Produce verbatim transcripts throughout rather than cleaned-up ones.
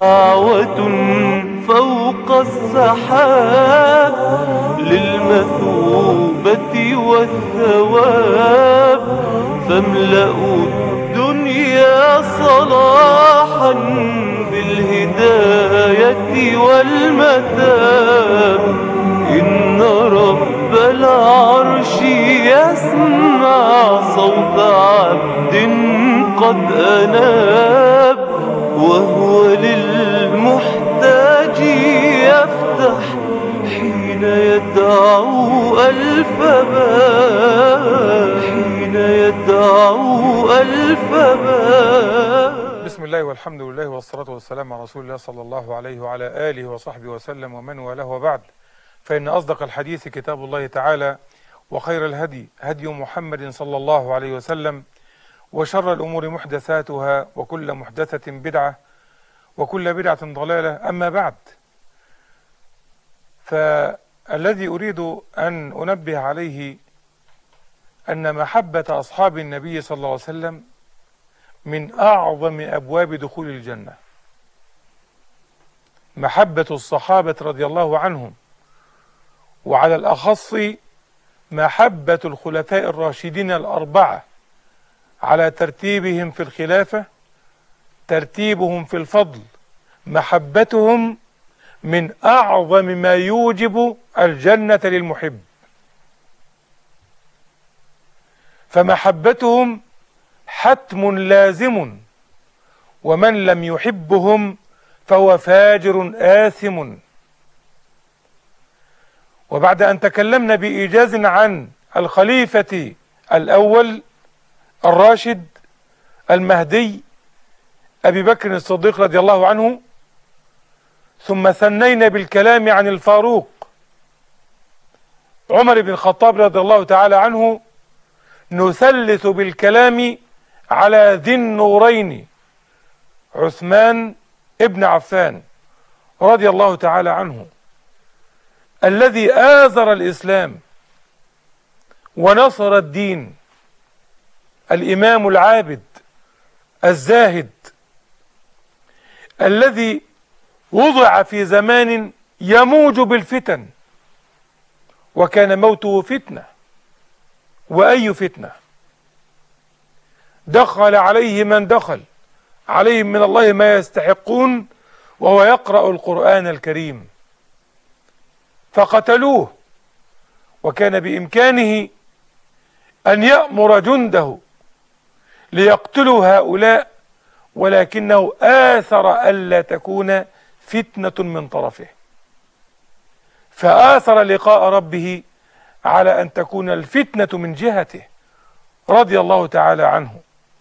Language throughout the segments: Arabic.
دعوة فوق السحاب للمثوبة والثواب، فاملأوا الدنيا صلاحا بالهداية والمثاب. إن رب العرش يسمع صوت عبد قد أناب، وهو للمحتاج يفتح حين يدعو ألف باب، حين يدعو ألف باب. بسم الله والحمد لله والصلاة والسلام على رسول الله صلى الله عليه وعلى آله وصحبه وسلم ومن والاه، وبعد، فإن أصدق الحديث كتاب الله تعالى، وخير الهدي هدي محمد صلى الله عليه وسلم، وشر الأمور محدثاتها، وكل محدثة بدعة، وكل بدعة ضلالة. أما بعد، فالذي أريد أن أنبه عليه أن محبة أصحاب النبي صلى الله عليه وسلم من أعظم أبواب دخول الجنة. محبة الصحابة رضي الله عنهم، وعلى الأخص محبة الخلفاء الراشدين الأربعة على ترتيبهم في الخلافة، ترتيبهم في الفضل، محبتهم من أعظم ما يوجب الجنة للمحب. فمحبتهم حتم لازم، ومن لم يحبهم فهو فاجر آثم. وبعد أن تكلمنا بإيجاز عن الخليفة الأول الراشد المهدي أبي بكر الصديق رضي الله عنه، ثم ثنينا بالكلام عن الفاروق عمر بن الخطاب رضي الله تعالى عنه، نثلث بالكلام على ذي النورين عثمان ابن عفان رضي الله تعالى عنه، الذي آزر الإسلام ونصر الدين، الإمام العابد الزاهد الذي وضع في زمان يموج بالفتن، وكان موته فتنة. وأي فتنة؟ دخل عليه من دخل عليهم من الله ما يستحقون، وهو يقرأ القرآن الكريم، فقتلوه. وكان بإمكانه أن يأمر جنده ليقتلوا هؤلاء، ولكنه آثر ألا تكون فتنة من طرفه، فآثر لقاء ربه على أن تكون الفتنة من جهته رضي الله تعالى عنه.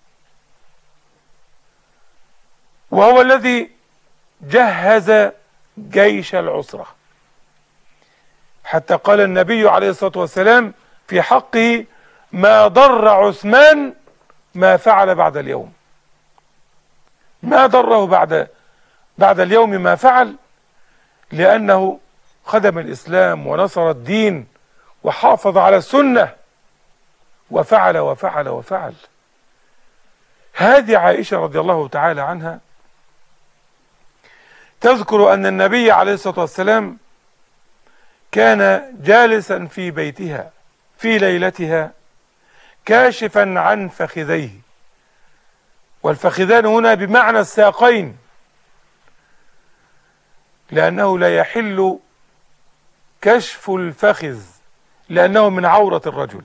وهو الذي جهز جيش العسرة، حتى قال النبي عليه الصلاة والسلام في حقه: ما ضر عثمان ما فعل بعد اليوم. ما ضره بعد بعد اليوم ما فعل، لأنه خدم الإسلام ونصر الدين وحافظ على السنة، وفعل وفعل وفعل. هذه عائشة رضي الله تعالى عنها تذكر أن النبي عليه الصلاة والسلام كان جالسا في بيتها في ليلتها كاشفا عن فخذيه، والفخذان هنا بمعنى الساقين، لأنه لا يحل كشف الفخذ لأنه من عورة الرجل.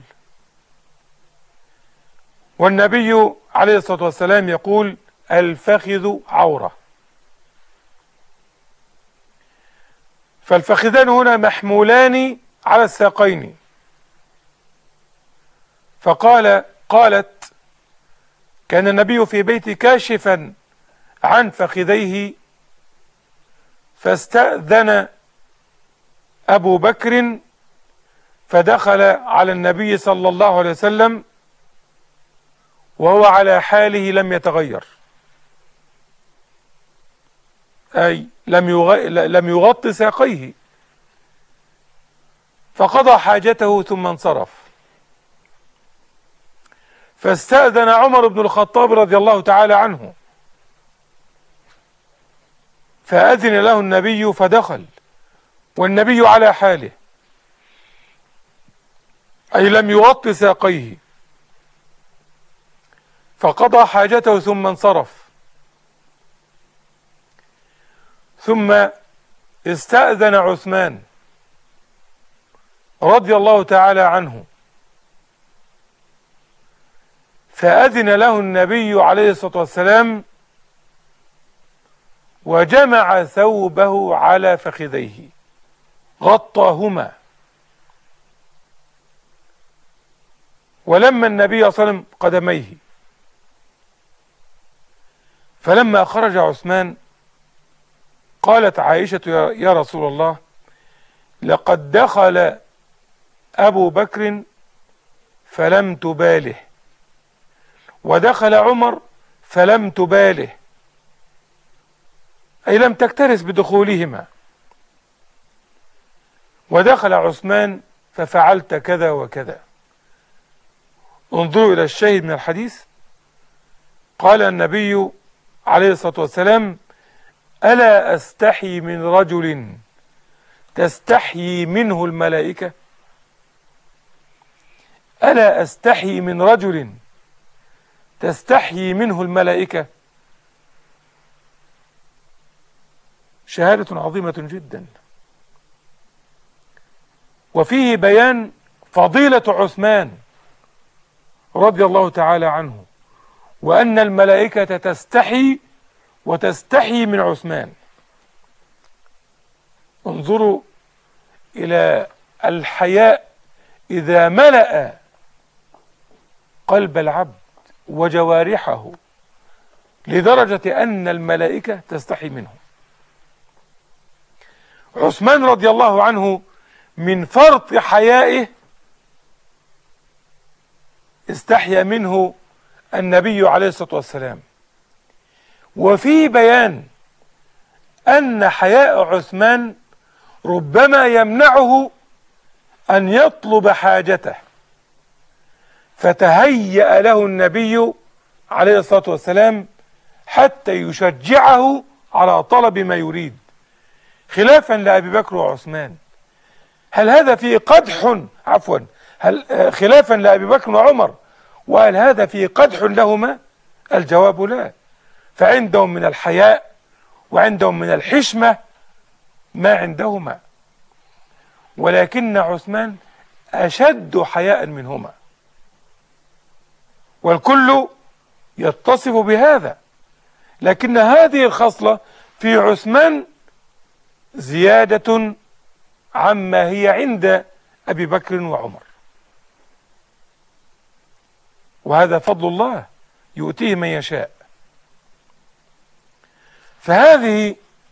والنبي عليه الصلاة والسلام يقول: الفخذ عورة. فالفخذان هنا محمولان على الساقين. فقال قالت: كان النبي في بيتي كاشفا عن فخذيه، فاستأذن أبو بكر فدخل على النبي صلى الله عليه وسلم وهو على حاله لم يتغير، أي لم لم يغطي ساقيه، فقضى حاجته ثم انصرف. فاستأذن عمر بن الخطاب رضي الله تعالى عنه، فأذن له النبي فدخل والنبي على حاله، أي لم يغط ساقيه، فقضى حاجته ثم انصرف. ثم استأذن عثمان رضي الله تعالى عنه، فأذن له النبي عليه الصلاة والسلام وجمع ثوبه على فخذيه، غطاهما. ولما النبي صلى الله عليه وسلم قدميه، فلما خرج عثمان قالت عائشة يا رسول الله لقد دخل أبو بكر فلم تباله، ودخل عمر فلم تباله، أي لم تكترث بدخولهما، ودخل عثمان ففعلت كذا وكذا. انظروا إلى الشاهد من الحديث. قال النبي عليه الصلاة والسلام ألا أستحي من رجل تستحيي منه الملائكة؟ ألا أستحي من رجل تستحيي منه الملائكة؟ شهادة عظيمة جدا، وفيه بيان فضيلة عثمان رضي الله تعالى عنه، وأن الملائكة تستحي وتستحي من عثمان. انظروا إلى الحياء إذا ملأ قلب العبد وجوارحه لدرجة أن الملائكة تستحي منه. عثمان رضي الله عنه من فرط حيائه استحيا منه النبي عليه الصلاة والسلام. وفي بيان أن حياء عثمان ربما يمنعه أن يطلب حاجته، فتهيأ له النبي عليه الصلاة والسلام حتى يشجعه على طلب ما يريد، خلافا لأبي بكر وعثمان. هل هذا فيه قدح عفوا هل خلافا لأبي بكر وعمر، وهل هذا فيه قدح لهما؟ الجواب لا، فعندهم من الحياء وعندهم من الحشمة ما عندهما، ولكن عثمان أشد حياء منهما، والكل يتصف بهذا، لكن هذه الخصلة في عثمان زيادة عما هي عند أبي بكر وعمر، وهذا فضل الله يؤتيه من يشاء. فهذه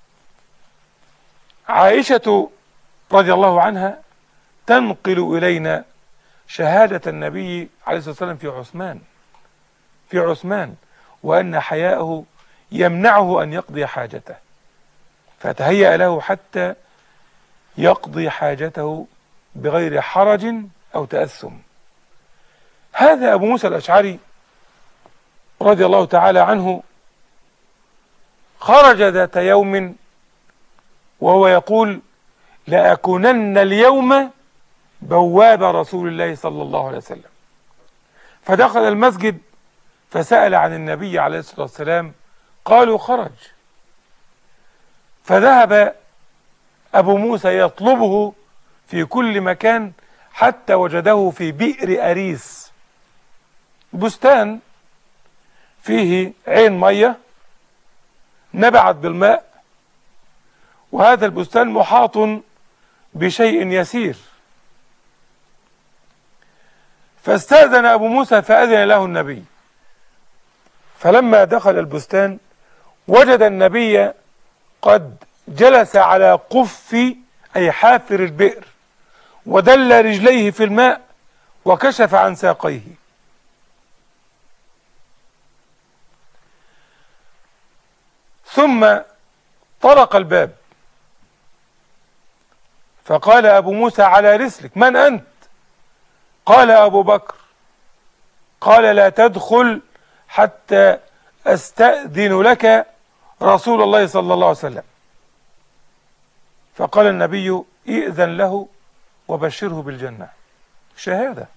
عائشة رضي الله عنها تنقل إلينا شهادة النبي عليه الصلاة والسلام في عثمان في عثمان وأن حياءه يمنعه أن يقضي حاجته، فتهيأ له حتى يقضي حاجته بغير حرج أو تأثم. هذا أبو موسى الأشعري رضي الله تعالى عنه خرج ذات يوم وهو يقول لأكونن اليوم بواب رسول الله صلى الله عليه وسلم، فدخل المسجد فسأل عن النبي عليه الصلاة والسلام، قالوا خرج، فذهب أبو موسى يطلبه في كل مكان حتى وجده في بئر أريس، بستان فيه عين مية نبعت بالماء، وهذا البستان محاط بشيء يسير. فاستأذن أبو موسى فأذن له النبي، فلما دخل البستان وجد النبي قد جلس على قف أي حافر البئر، ودل رجليه في الماء وكشف عن ساقيه. ثم طرق الباب فقال أبو موسى على رسلك، من أنت؟ قال أبو بكر. قال لا تدخل حتى أستأذن لك رسول الله صلى الله عليه وسلم. فقال النبي ائذن له وبشره بالجنة. شهادة.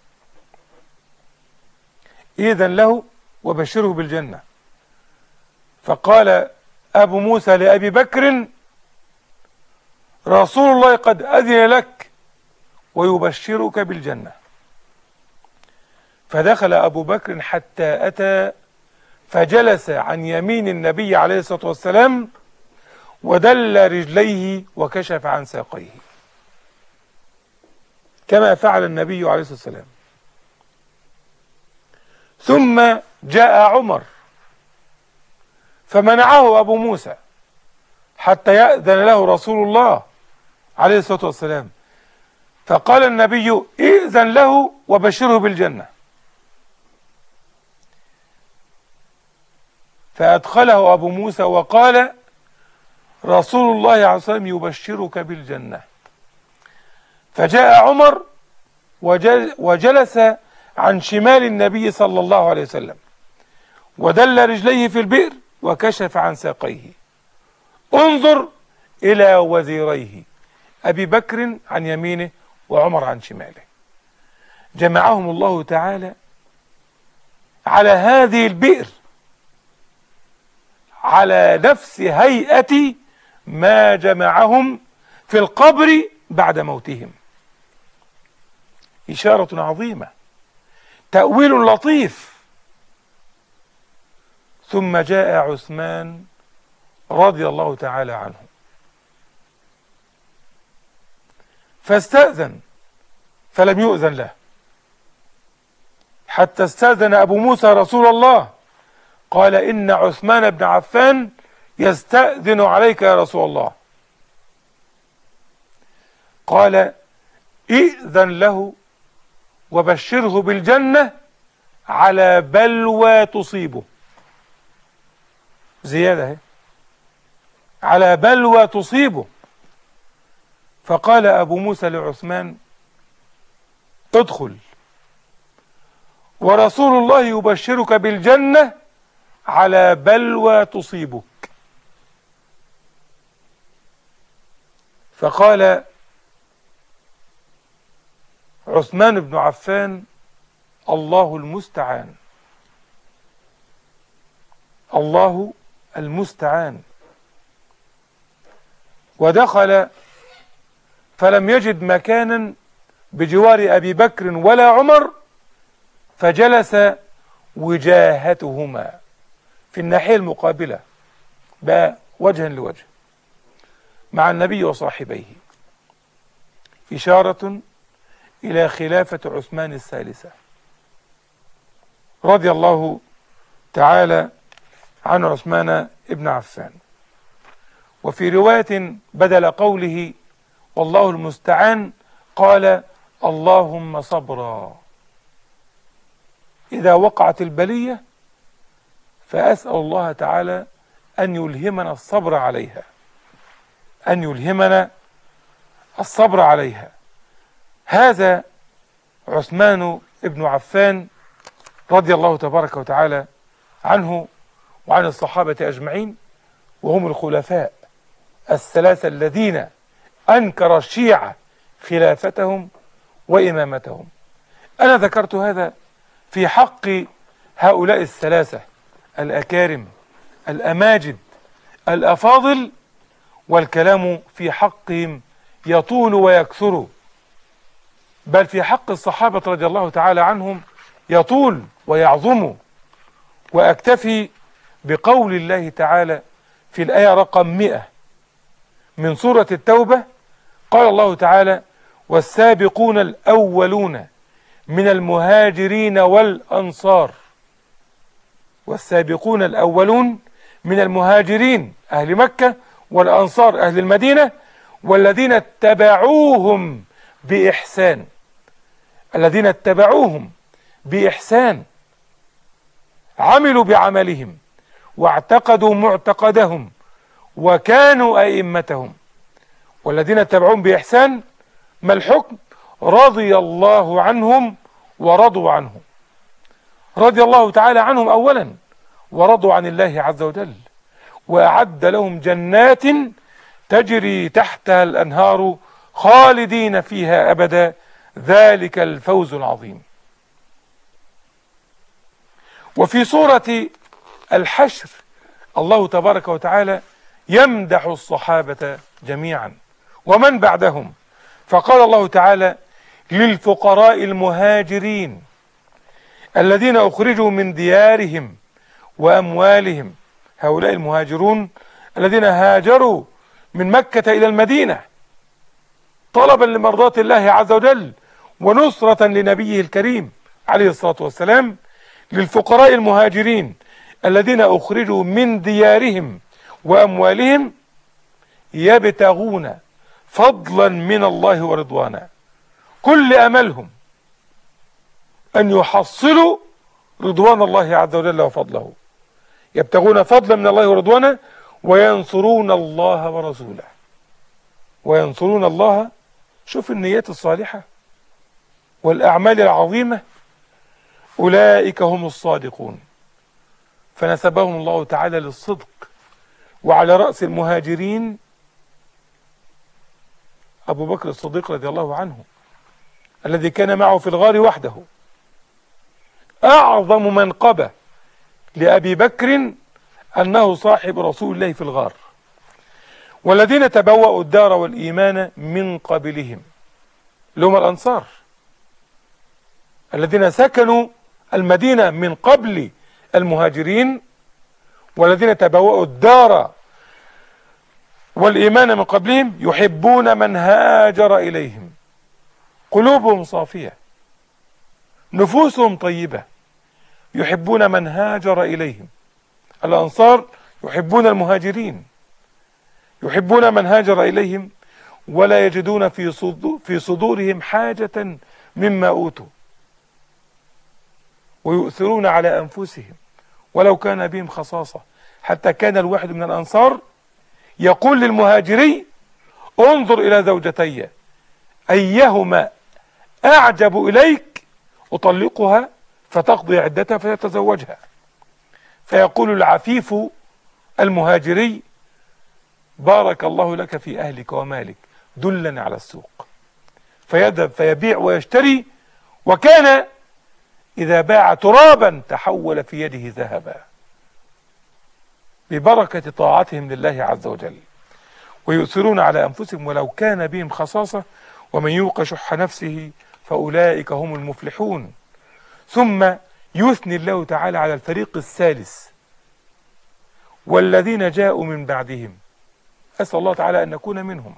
ائذن له وبشره بالجنة. فقال أبو موسى لأبي بكر رسول الله قد أذن لك ويبشرك بالجنة. فدخل أبو بكر حتى أتى فجلس عن يمين النبي عليه الصلاة والسلام ودل رجليه وكشف عن ساقيه كما فعل النبي عليه الصلاة والسلام. ثم جاء عمر فمنعه أبو موسى حتى يأذن له رسول الله عليه الصلاة والسلام. فقال النبي ائذن له وبشره بالجنة. فأدخله أبو موسى وقال رسول الله عليه الصلاة والسلام يبشرك بالجنة. فجاء عمر وجلس عن شمال النبي صلى الله عليه وسلم ودل رجليه في البئر وكشف عن ساقيه. انظر إلى وزيريه أبي بكر عن يمينه وعمر عن شماله، جمعهم الله تعالى على هذه البئر على نفس هيئة ما جمعهم في القبر بعد موتهم. إشارة عظيمة، تأويل لطيف. ثم جاء عثمان رضي الله تعالى عنه فاستأذن فلم يؤذن له حتى استأذن أبو موسى رسول الله قال إن عثمان بن عفان يستأذن عليك يا رسول الله. قال ائذن له وبشره بالجنة على بلوى تصيبه. زيادة هي. على بلوى تصيبه. فقال أبو موسى لعثمان ادخل ورسول الله يبشرك بالجنة على بلوى تصيبك. فقال عثمان بن عفان الله المستعان، الله المستعان. ودخل فلم يجد مكانا بجوار أبي بكر ولا عمر فجلس وجاهتهما في الناحية المقابلة بقى وجها لوجه مع النبي وصاحبيه، إشارة إلى خلافة عثمان الثالثة رضي الله تعالى عن عثمان ابن عفان. وفي رواية بدل قوله والله المستعان قال اللهم صبرا. إذا وقعت البلية فأسأل الله تعالى أن يلهمنا الصبر عليها، أن يلهمنا الصبر عليها. هذا عثمان ابن عفان رضي الله تبارك وتعالى عنه وعن الصحابة أجمعين، وهم الخلفاء الثلاثة الذين أنكر الشيعة خلافتهم وإمامتهم. أنا ذكرت هذا في حق هؤلاء الثلاثة الأكارم الأماجد الأفاضل، والكلام في حقهم يطول ويكثر، بل في حق الصحابة رضي الله تعالى عنهم يطول ويعظم. وأكتفي بقول الله تعالى في الآية رقم مئة من سورة التوبة، قال الله تعالى والسابقون الأولون من المهاجرين والأنصار. والسابقون الأولون من المهاجرين أهل مكة والأنصار أهل المدينة والذين اتبعوهم بإحسان، الذين اتبعوهم بإحسان عملوا بعملهم واعتقدوا معتقدهم وكانوا أئمتهم. والذين اتبعوهم بإحسان ما الحكم؟ رضي الله عنهم ورضوا عنه. رضي الله تعالى عنهم أولا ورضوا عن الله عز وجل، وأعد لهم جنات تجري تحتها الأنهار خالدين فيها أبدا، ذلك الفوز العظيم. وفي سورة الحشر الله تبارك وتعالى يمدح الصحابة جميعا ومن بعدهم، فقال الله تعالى: للفقراء المهاجرين الذين أخرجوا من ديارهم وأموالهم. هؤلاء المهاجرون الذين هاجروا من مكة إلى المدينة طلبا لمرضاة الله عز وجل ونصرة لنبيه الكريم عليه الصلاة والسلام. للفقراء المهاجرين الذين أخرجوا من ديارهم وأموالهم يبتغون فضلا من الله ورضوانا، كل أملهم أن يحصلوا رضوان الله عز وجل وفضله، يبتغون فضلا من الله ورضوانا وينصرون الله ورسوله. وينصرون الله، شوف النيات الصالحة والأعمال العظيمة، أولئك هم الصادقون. فنسبهم الله تعالى للصدق. وعلى رأس المهاجرين أبو بكر الصديق رضي الله عنه الذي كان معه في الغار وحده. أعظم منقبة لأبي بكر أنه صاحب رسول الله في الغار. والذين تبوأوا الدار والإيمان من قبلهم لهم الأنصار الذين سكنوا المدينة من قبل المهاجرين، والذين تبوأوا الدار والإيمان من قبلهم يحبون من هاجر إليهم، قلوبهم صافية، نفوسهم طيبة، يحبون من هاجر إليهم. الأنصار يحبون المهاجرين، يحبون من هاجر إليهم، ولا يجدون في صدور في صدورهم حاجة مما أوتوا، ويؤثرون على أنفسهم ولو كان بهم خصاصة. حتى كان الواحد من الأنصار يقول للمهاجري: انظر إلى زوجتي أيهما أعجب إليك أطلقها فتقضي عدتها فيتزوجها. فيقول العفيف المهاجري: بارك الله لك في أهلك ومالك، دلني على السوق. فيذهب فيبيع ويشتري، وكان إذا باع ترابا تحول في يده ذهبا، ببركة طاعتهم لله عز وجل. ويؤثرون على أنفسهم ولو كان بهم خصاصة، ومن يوق شح نفسه فأولئك هم المفلحون. ثم يثني الله تعالى على الفريق الثالث: والذين جاءوا من بعدهم. أسأل الله تعالى أن نكون منهم.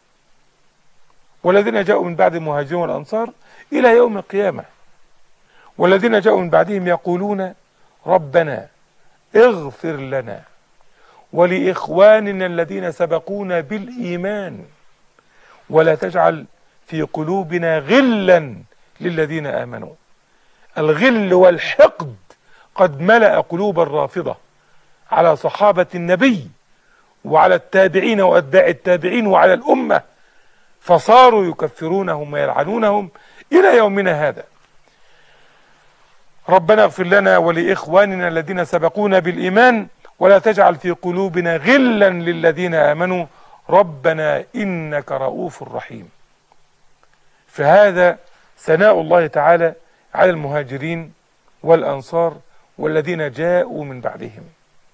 والذين جاءوا من بعد المهاجرين والأنصار إلى يوم القيامة. والذين جاءوا من بعدهم يقولون: ربنا اغفر لنا ولإخواننا الذين سبقونا بالإيمان ولا تجعل في قلوبنا غلا للذين آمنوا. الغل والحقد قد ملأ قلوب الرافضة على صحابة النبي وعلى التابعين وأتباع التابعين وعلى الأمة، فصاروا يكفرونهم ويلعنونهم إلى يومنا هذا. ربنا اغفر لنا ولإخواننا الذين سبقونا بالإيمان ولا تجعل في قلوبنا غلا للذين آمنوا ربنا إنك رؤوف رحيم. فهذا ثناء الله تعالى على المهاجرين والأنصار والذين جاءوا من بعدهم،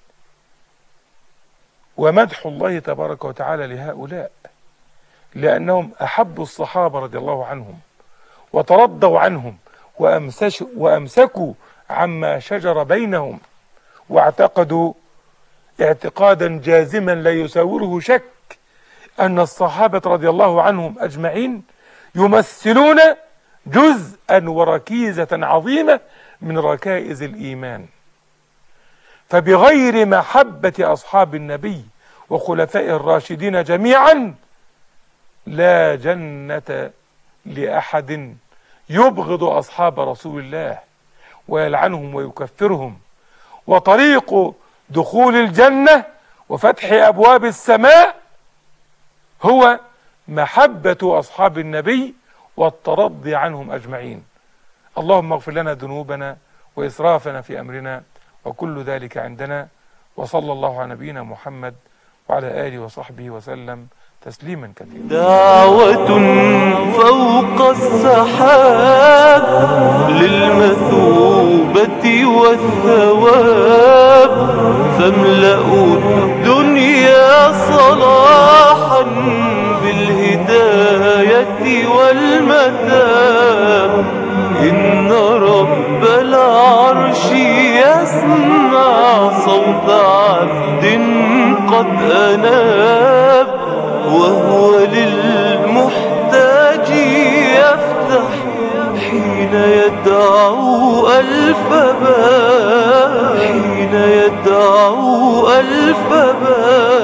ومدح الله تبارك وتعالى لهؤلاء لأنهم أحبوا الصحابة رضي الله عنهم وترضوا عنهم وأمسكوا عما شجر بينهم، واعتقدوا اعتقادا جازما لا يساوره شك أن الصحابة رضي الله عنهم أجمعين يمثلون جزءا وركيزة عظيمة من ركائز الإيمان. فبغير محبة أصحاب النبي وخلفائه الراشدين جميعا لا جنة لأحد يبغض أصحاب رسول الله ويلعنهم ويكفرهم. وطريق دخول الجنة وفتح أبواب السماء هو محبة أصحاب النبي والترضي عنهم أجمعين. اللهم اغفر لنا ذنوبنا وإسرافنا في أمرنا وكل ذلك عندنا. وصلى الله على نبينا محمد وعلى آله وصحبه وسلم تسليما كثيرا. دعوة فوق السحاب للمثوبة والثواب، فاملأوا الدنيا صلاحا بالهداية والمتاب. إن رب العرش يسمع صوت عبد قد أناب، وهو للمحتاج يفتح حين يدعو ألف باب، حين يدعو ألف باب.